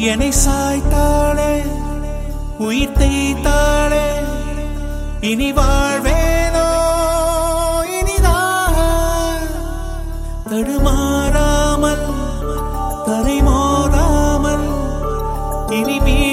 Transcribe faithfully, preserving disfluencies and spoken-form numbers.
என்னை சாய்த்தாளே உயிர் தேய்த்தாளே இனி வாழ்வேனோ இனிதாக தடுமாறாமல் தரை மோதாமல் இனி